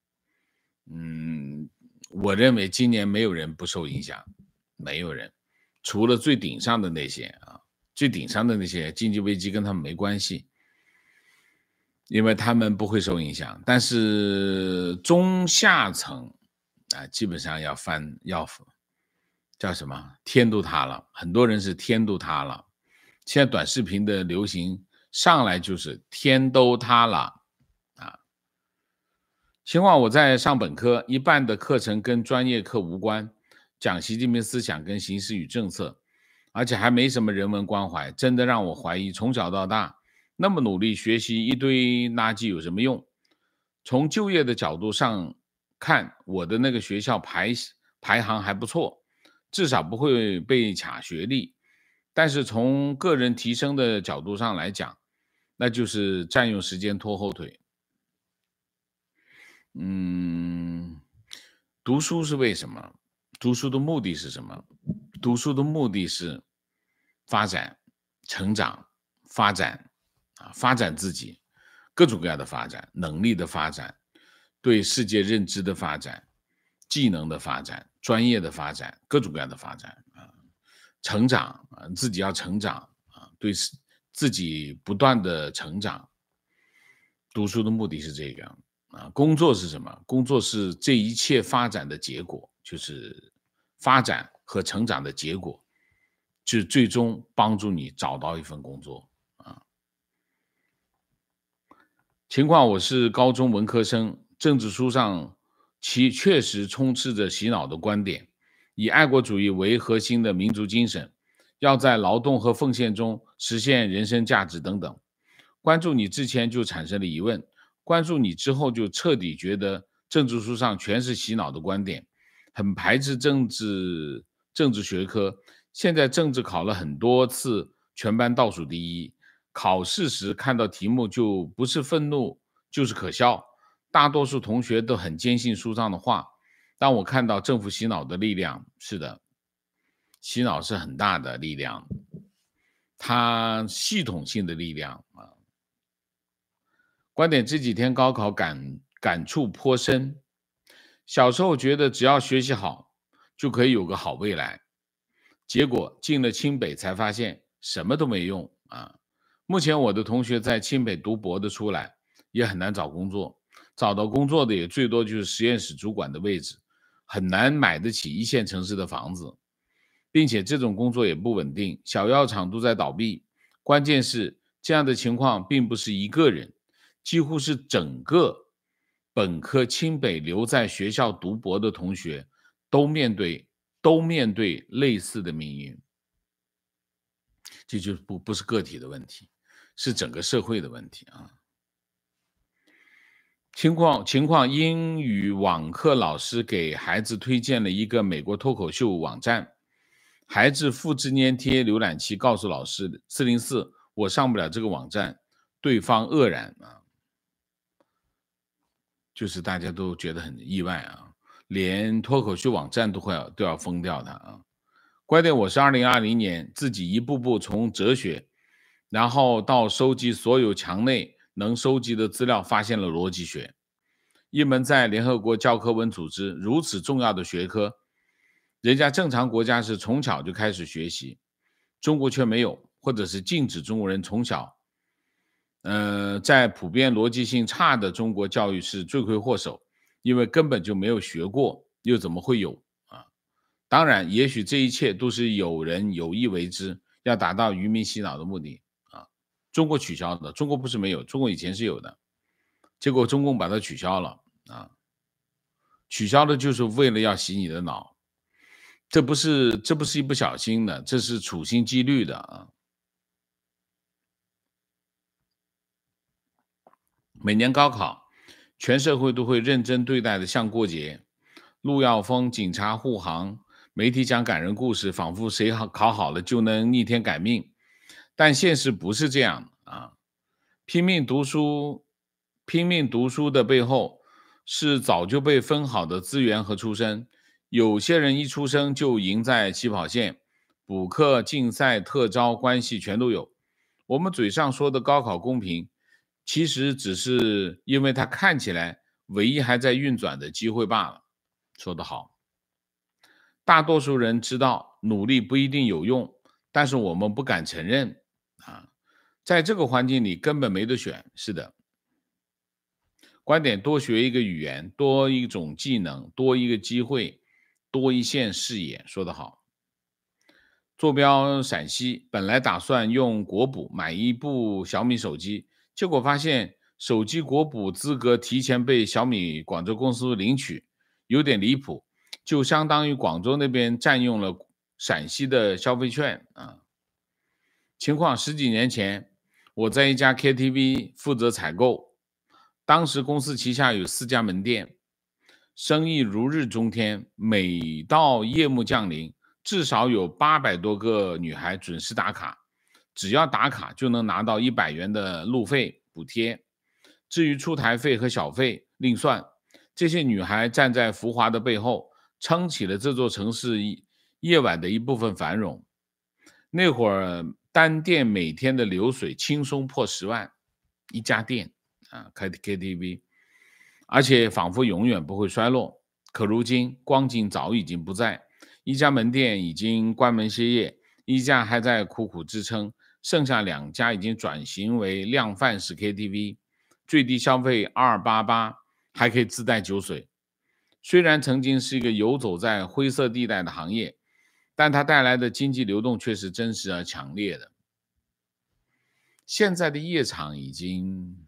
嗯，我认为今年没有人不受影响，没有人，除了最顶上的那些啊，最顶上的那些经济危机跟他们没关系，因为他们不会受影响。但是中下层啊，基本上要翻要叫什么天都塌了，很多人是天都塌了。现在短视频的流行上来就是天都塌了啊。情况，我在上本科，一半的课程跟专业课无关，讲习近平思想跟形势与政策，而且还没什么人文关怀，真的让我怀疑从小到大那么努力学习一堆垃圾有什么用？从就业的角度上看，我的那个学校排排行还不错，至少不会被卡学历，但是从个人提升的角度上来讲，那就是占用时间拖后腿。嗯，读书是为什么？读书的目的是什么？读书的目的是发展、成长、发展啊，发展自己，各种各样的发展，能力的发展，对世界认知的发展，技能的发展，专业的发展，各种各样的发展啊，成长啊，自己要成长啊，对自己不断的成长。读书的目的是这个啊，工作是什么？工作是这一切发展的结果，就是发展和成长的结果，就最终帮助你找到一份工作啊。 情况我是高中文科生，政治书上其确实充斥着洗脑的观点，以爱国主义为核心的民族精神，要在劳动和奉献中实现人生价值等等。关注你之前就产生了疑问，关注你之后就彻底觉得政治书上全是洗脑的观点，很排斥政治政治学科。现在政治考了很多次，全班倒数第一。考试时看到题目就不是愤怒就是可笑，大多数同学都很坚信书上的话。当我看到政府洗脑的力量，是的，洗脑是很大的力量，它系统性的力量啊。观点这几天高考感感触颇深，小时候觉得只要学习好就可以有个好未来，结果进了清北才发现什么都没用啊。目前我的同学在清北读博的出来也很难找工作，找到工作的也最多就是实验室主管的位置，很难买得起一线城市的房子，并且这种工作也不稳定，小药厂都在倒闭。关键是这样的情况并不是一个人，几乎是整个本科清北留在学校读博的同学都面对都面对类似的命运。这就不不是个体的问题，是整个社会的问题啊。情况情况英语网课老师给孩子推荐了一个美国脱口秀网站，孩子复制粘贴浏览器告诉老师四零四我上不了这个网站，对方愕然啊，就是大家都觉得很意外啊，连脱口秀网站都会要都要封掉的啊。观点我是二零二零年自己一步步从哲学，然后到收集所有墙内能收集的资料，发现了逻辑学，一门在联合国教科文组织如此重要的学科，人家正常国家是从小就开始学习，中国却没有，或者是禁止中国人从小。呃，在普遍逻辑性差的中国教育是罪魁祸首，因为根本就没有学过，又怎么会有啊？当然，也许这一切都是有人有意为之，要达到愚民洗脑的目的啊。中国取消的，中国不是没有，中国以前是有的，结果中共把它取消了啊，取消的就是为了要洗你的脑，这不是这不是一不小心的，这是处心积虑的啊。每年高考，全社会都会认真对待的像过节，路要封，警察护航，媒体讲感人故事，仿佛谁考好了就能逆天改命。但现实不是这样啊！拼命读书，拼命读书的背后是早就被分好的资源和出身。有些人一出生就赢在起跑线，补课、竞赛、特招关系全都有。我们嘴上说的高考公平，其实只是因为它看起来唯一还在运转的机会罢了。说得好，大多数人知道努力不一定有用，但是我们不敢承认啊，在这个环境里根本没得选。是的，观点多学一个语言，多一种技能，多一个机会，多一线视野。说得好。坐标陕西，本来打算用国补买一部小米手机，结果发现手机国补资格提前被小米广州公司领取，有点离谱，就相当于广州那边占用了陕西的消费券啊。情况十几年前，我在一家 K T V 负责采购，当时公司旗下有四家门店，生意如日中天，每到夜幕降临，至少有八百多个女孩准时打卡，只要打卡就能拿到一百元的路费补贴，至于出台费和小费另算。这些女孩站在浮华的背后，撑起了这座城市夜晚的一部分繁荣。那会儿单店每天的流水轻松破十万，一家店啊，开 K T V， 而且仿佛永远不会衰落。可如今光景早已经不在，一家门店已经关门歇业，一家还在苦苦支撑，剩下两家已经转型为量贩式 K T V， 最低消费二百八十八，还可以自带酒水。虽然曾经是一个游走在灰色地带的行业，但它带来的经济流动却是真实而强烈的。现在的夜场已经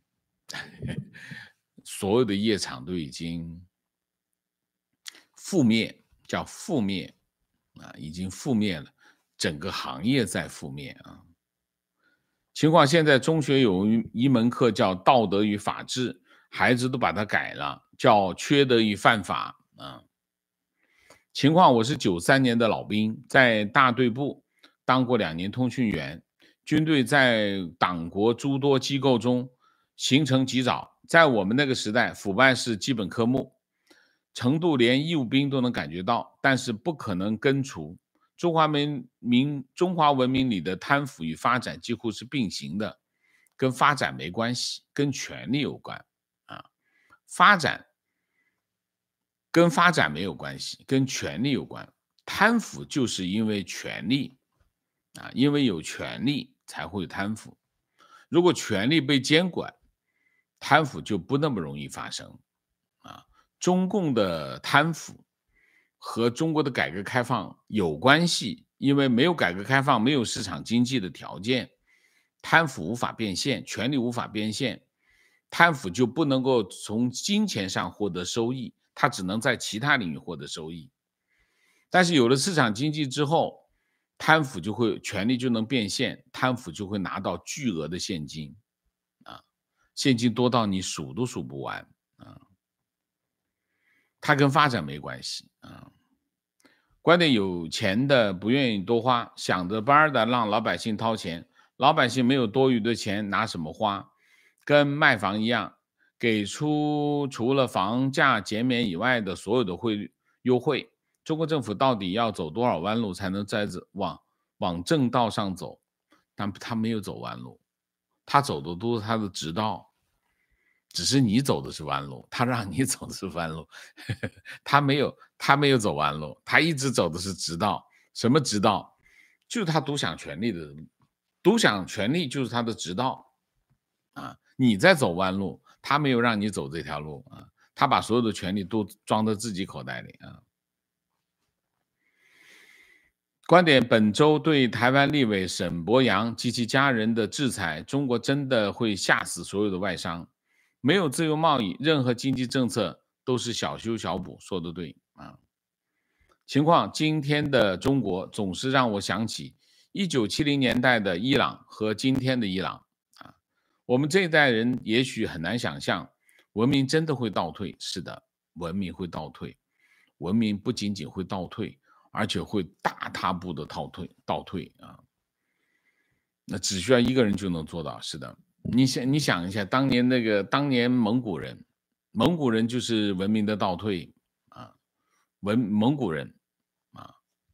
所有的业厂都已经覆灭，叫覆灭啊，已经覆灭了，整个行业在覆灭啊。情况现在中学有一门课叫道德与法治，孩子都把它改了，叫缺德与犯法啊。情况我是九三年的老兵，在大队部当过两年通讯员，军队在党国诸多机构中形成极早，在我们那个时代，腐败是基本科目，程度连义务兵都能感觉到，但是不可能根除。中华文明中华文明里的贪腐与发展几乎是并行的，跟发展没关系，跟权力有关啊。发展跟发展没有关系，跟权力有关。贪腐就是因为权力啊，因为有权力才会贪腐。如果权力被监管，贪腐就不那么容易发生啊。中共的贪腐和中国的改革开放有关系，因为没有改革开放，没有市场经济的条件，贪腐无法变现，权力无法变现，贪腐就不能够从金钱上获得收益，它只能在其他领域获得收益。但是有了市场经济之后，贪腐就会权力就能变现，贪腐就会拿到巨额的现金啊，现金多到你数都数不完啊。它跟发展没关系啊。观点有钱的不愿意多花，想着班的让老百姓掏钱，老百姓没有多余的钱拿什么花？跟卖房一样，给出除了房价减免以外的所有的汇优惠。中国政府到底要走多少弯路才能在往往正道上走？但他没有走弯路，他走的都是他的直道。只是你走的是弯路，他让你走的是弯路，他没有他没有走弯路，他一直走的是直道。什么直道？就是他独享权力的，独享权力就是他的直道啊！你在走弯路，他没有让你走这条路啊，他把所有的权利都装在自己口袋里啊。观点：本周对台湾立委沈伯洋及其家人的制裁，中国真的会吓死所有的外商。没有自由贸易，任何经济政策都是小修小补，说得对啊。情况，今天的中国总是让我想起一九七零年代的伊朗和今天的伊朗啊。我们这一代人也许很难想象，文明真的会倒退。是的，文明会倒退，文明不仅仅会倒退，而且会大踏步的倒退，倒退啊。那只需要一个人就能做到。是的。你想，你想一下，当年那个，当年蒙古人，蒙古人就是文明的倒退啊，文蒙古人啊，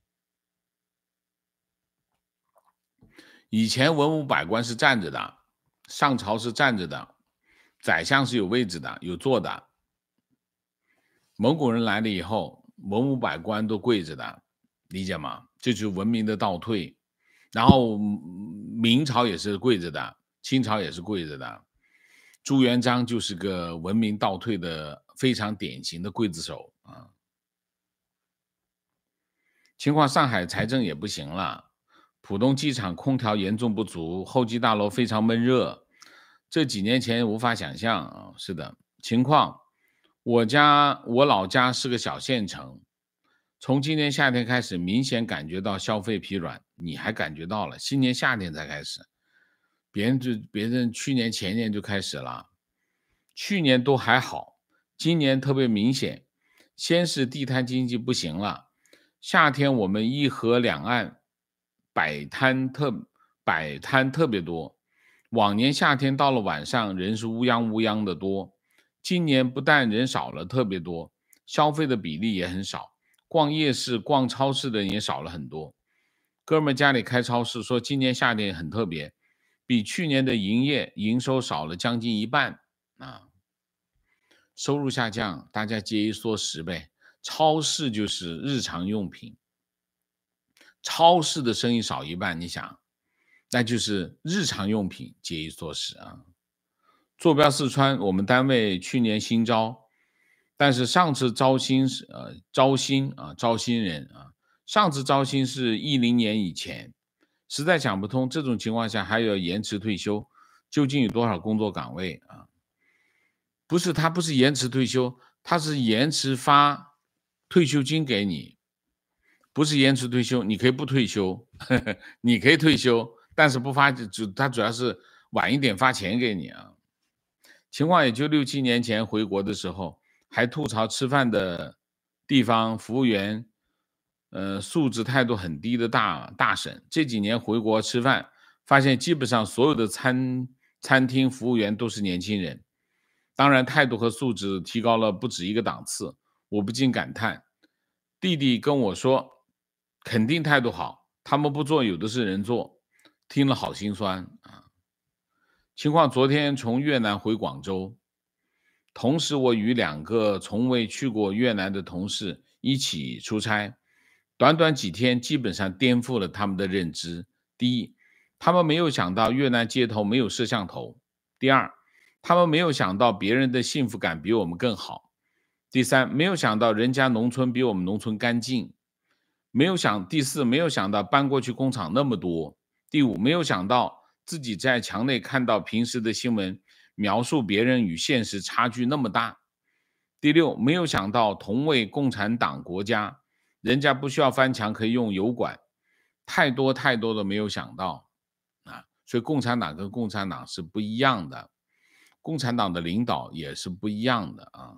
以前文武百官是站着的，上朝是站着的，宰相是有位置的，有坐的。蒙古人来了以后，文武百官都跪着的，理解吗？这就是文明的倒退。然后明朝也是跪着的。清朝也是跪着的，朱元璋就是个文明倒退的非常典型的刽子手啊。情况，上海财政也不行了，浦东机场空调严重不足，候机大楼非常闷热，这几年前无法想象啊。是的，情况，我家我老家是个小县城，从今年夏天开始明显感觉到消费疲软，你还感觉到了，今年夏天才开始。别人就别人去年前年就开始了，去年都还好，今年特别明显。先是地摊经济不行了，夏天我们一河两岸摆摊特摆摊特别多，往年夏天到了晚上人是乌泱乌泱的多，今年不但人少了特别多，消费的比例也很少，逛夜市逛超市的人也少了很多。哥们家里开超市，说今年夏天很特别，比去年的营业营收少了将近一半啊，收入下降，大家节衣缩食呗。超市就是日常用品，超市的生意少一半，你想，那就是日常用品节衣缩食啊。坐标四川，我们单位去年新招，但是上次招新是呃招新啊招新人啊，上次招新是一零年以前。实在想不通，这种情况下还要延迟退休，究竟有多少工作岗位啊？ 不是他不是延迟退休，他是延迟发退休金给你，不是延迟退休，你可以不退休，呵呵你可以退休，但是不发，主他主要是晚一点发钱给你啊。情况也就六七年前回国的时候，还吐槽吃饭的地方服务员，呃，素质态度很低的大大省。这几年回国吃饭，发现基本上所有的餐餐厅服务员都是年轻人，当然态度和素质提高了不止一个档次。我不禁感叹，弟弟跟我说，肯定态度好，他们不做，有的是人做，听了好心酸啊。情况昨天从越南回广州，同时我与两个从未去过越南的同事一起出差，短短几天基本上颠覆了他们的认知。第一，他们没有想到越南街头没有摄像头；第二，他们没有想到别人的幸福感比我们更好；第三，没有想到人家农村比我们农村干净；没有想第四，没有想到搬过去工厂那么多；第五，没有想到自己在墙内看到平时的新闻，描述别人与现实差距那么大。第六，没有想到同为共产党国家，人家不需要翻墙可以用油管，太多太多的没有想到啊！所以共产党跟共产党是不一样的，共产党的领导也是不一样的啊。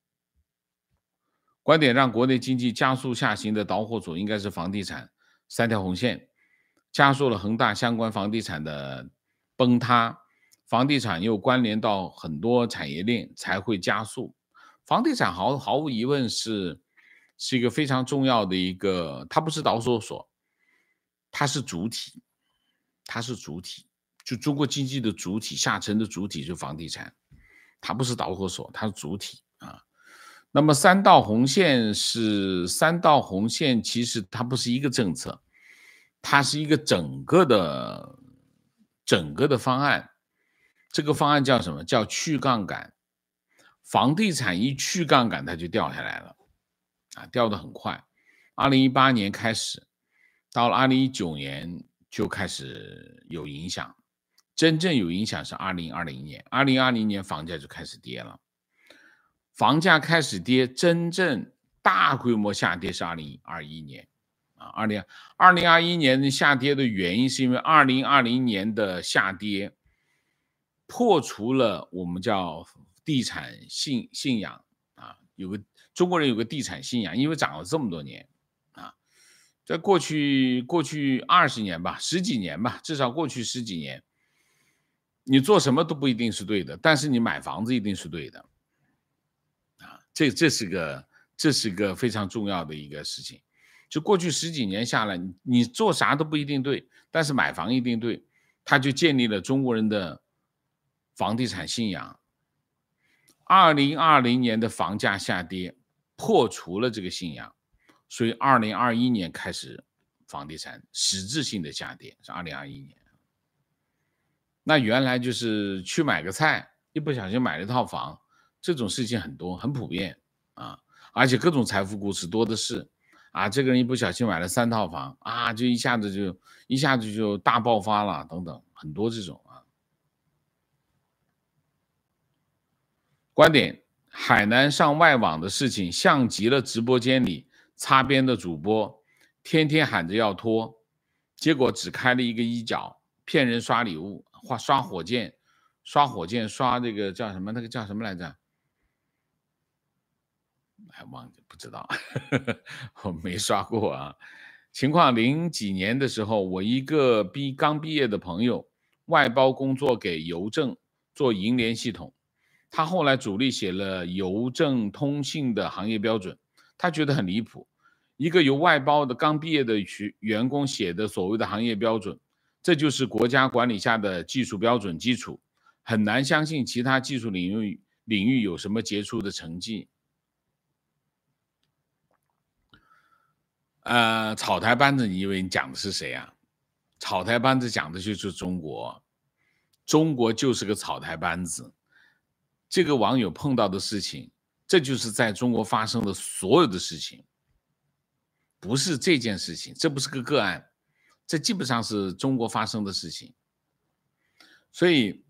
观点让国内经济加速下行的导火索应该是房地产三条红线，加速了恒大相关房地产的崩塌，房地产又关联到很多产业链，才会加速。房地产毫毫无疑问是是一个非常重要的一个，它不是导火索，它是主体，它是主体，就中国经济的主体，下沉的主体就是房地产，它不是导火索，它是主体啊。那么三道红线是三道红线，其实它不是一个政策，它是一个整个的整个的方案。这个方案叫什么？叫去杠杆。房地产一去杠杆，它就掉下来了，啊，掉得很快。二零一八年开始，到了二零一九年就开始有影响，真正有影响是二零二零年，二零二零年房价就开始跌了。房价开始跌，真正大规模下跌是二零二一年啊，二零二零二一年下跌的原因是因为二零二零年的下跌破除了我们叫地产信信仰啊，有个中国人有个地产信仰，因为涨了这么多年啊，在过去过去二十年吧，十几年吧，至少过去十几年，你做什么都不一定是对的，但是你买房子一定是对的。这这是个这是个非常重要的一个事情，就过去十几年下来，你你做啥都不一定对，但是买房一定对，它就建立了中国人的房地产信仰。二零二零年的房价下跌，破除了这个信仰，所以二零二一年开始房地产实质性的下跌，是二零二一年。那原来就是去买个菜，一不小心买了一套房。这种事情很多，很普遍啊，而且各种财富故事多的是啊。这个人一不小心买了三套房啊，就一下子就一下子就大爆发了，等等，很多这种啊。观点：海南上外网的事情，像极了直播间里擦边的主播，天天喊着要拖，结果只开了一个一角，骗人刷礼物，刷火箭，刷火箭，刷这个叫什么？那个叫什么来着？还忘记不知道，我没刷过啊。情况零几年的时候，我一个毕刚毕业的朋友外包工作给邮政做银联系统，他后来主力写了邮政通信的行业标准，他觉得很离谱，一个由外包的刚毕业的员工写的所谓的行业标准，这就是国家管理下的技术标准基础，很难相信其他技术领域领域有什么杰出的成绩。呃，草台班子，你以为你讲的是谁啊？草台班子讲的就是中国，中国就是个草台班子。这个网友碰到的事情，这就是在中国发生的所有的事情，不是这件事情，这不是个个案，这基本上是中国发生的事情。所以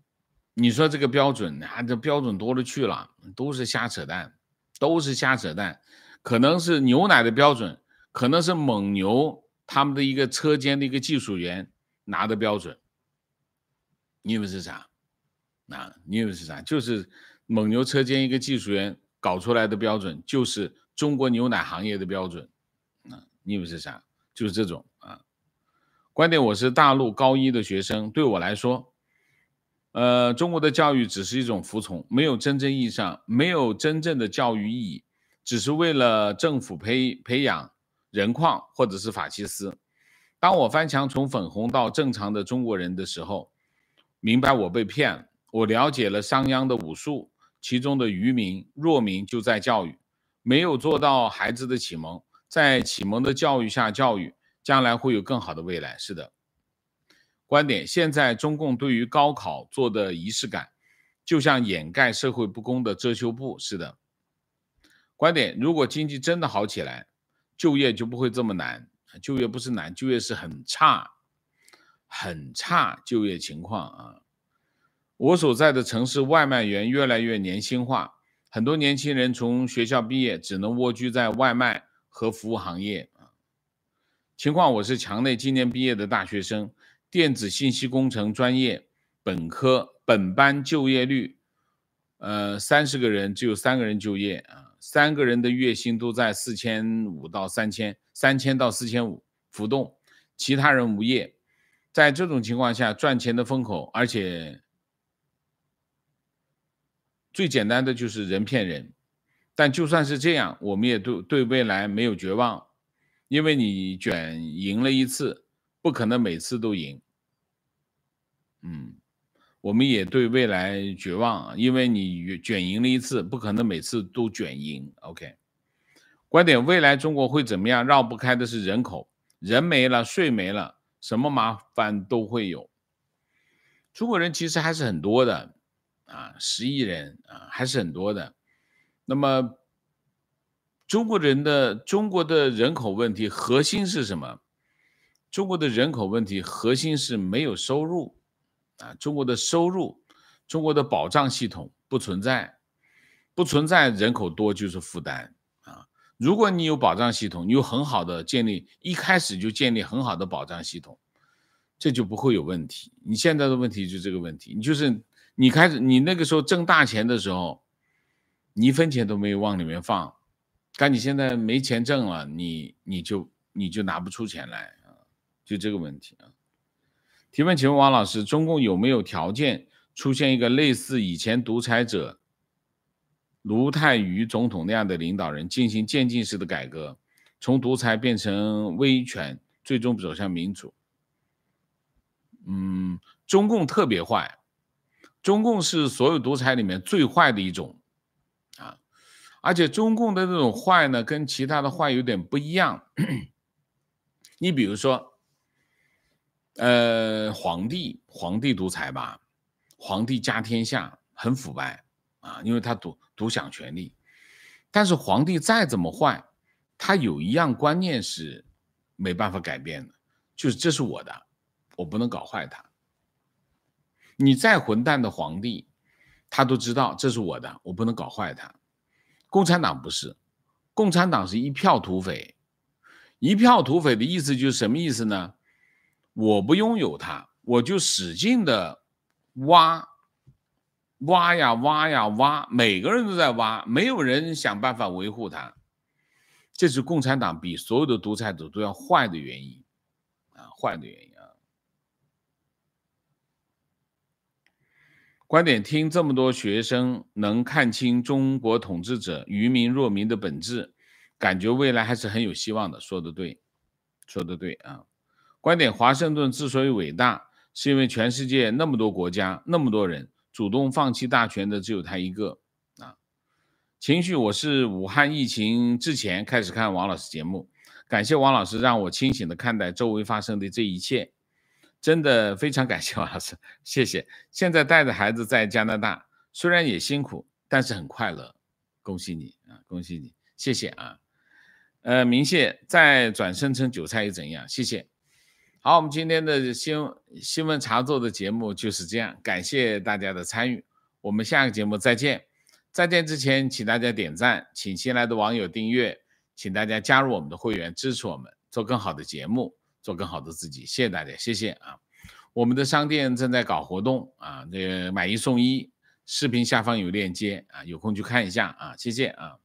你说这个标准啊，这标准多了去了，都是瞎扯淡，都是瞎扯淡。可能是牛奶的标准，可能是蒙牛他们的一个车间的一个技术员拿的标准。你以为是啥？啊，你以为是啥？就是蒙牛车间一个技术员搞出来的标准，就是中国牛奶行业的标准。啊，你以为是啥？就是这种啊。观点，我是大陆高一的学生，对我来说，呃，中国的教育只是一种服从，没有真正意义上，没有真正的教育意义，只是为了政府培培养人矿或者是法西斯。当我翻墙从粉红到正常的中国人的时候，明白我被骗了。我了解了商鞅的武术，其中的愚民、弱民就在教育，没有做到孩子的启蒙，在启蒙的教育下教育，将来会有更好的未来。是的。观点，现在中共对于高考做的仪式感，就像掩盖社会不公的遮羞布。是的。观点，如果经济真的好起来，就业就不会这么难。就业不是难，就业是很差，很差就业情况啊。我所在的城市外卖员越来越年轻化，很多年轻人从学校毕业只能蜗居在外卖和服务行业。情况，我是墙内今年毕业的大学生，电子信息工程专业本科，本班就业率，呃，三十个人只有三个人就业啊，三个人的月薪都在四千五到三千，三千到四千五浮动，其他人无业。在这种情况下，赚钱的风口，而且最简单的就是人骗人。但就算是这样，我们也对对未来没有绝望，因为你卷赢了一次，不可能每次都赢。嗯，我们也对未来绝望，因为你卷赢了一次，不可能每次都卷赢。OK， 观点，未来中国会怎么样？绕不开的是人口，人没了，税没了，什么麻烦都会有。中国人其实还是很多的啊，十亿人啊，还是很多的。那么中国人的中国的人口问题核心是什么？中国的人口问题核心是没有收入啊，中国的收入，中国的保障系统不存在，不存在人口多就是负担啊。如果你有保障系统，你有很好的建立，一开始就建立很好的保障系统，这就不会有问题。你现在的问题就是这个问题，你就是你开始你那个时候挣大钱的时候，你一分钱都没有往里面放，但你现在没钱挣了，你你就你就拿不出钱来啊，就这个问题啊。提问，请问王老师，中共有没有条件出现一个类似以前独裁者卢泰愚总统那样的领导人，进行渐进式的改革，从独裁变成威权，最终走向民主？嗯，中共特别坏，中共是所有独裁里面最坏的一种啊，而且中共的这种坏呢，跟其他的坏有点不一样。你比如说，呃，皇帝，皇帝独裁吧，皇帝家天下，很腐败啊，因为他独独享权力。但是皇帝再怎么坏，他有一样观念是没办法改变的，就是这是我的，我不能搞坏它。你再混蛋的皇帝，他都知道这是我的，我不能搞坏它。共产党不是，共产党是一票土匪。一票土匪的意思就是什么意思呢？我不拥有它，我就使劲的挖，挖呀挖呀挖，每个人都在挖，没有人想办法维护它。这是共产党比所有的独裁者都要坏的原因啊，坏的原因啊。观点，听这么多学生能看清中国统治者愚民弱民的本质，感觉未来还是很有希望的。说的对，说的对啊。观点，华盛顿之所以伟大，是因为全世界那么多国家，那么多人主动放弃大权的只有他一个啊。情绪，我是武汉疫情之前开始看王老师节目，感谢王老师让我清醒的看待周围发生的这一切，真的非常感谢王老师，谢谢。现在带着孩子在加拿大，虽然也辛苦，但是很快乐，恭喜你啊，恭喜你，谢谢啊。呃，明谢再转身成韭菜又怎样？谢谢。 好，我们今天的新新闻茶座的节目就是这样，感谢大家的参与，我们下个节目再见。再见之前，请大家点赞，请新来的网友订阅，请大家加入我们的会员，支持我们做更好的节目，做更好的自己。谢谢大家，谢谢啊！我们的商店正在搞活动啊，这个买一送一，视频下方有链接啊，有空去看一下啊，谢谢啊。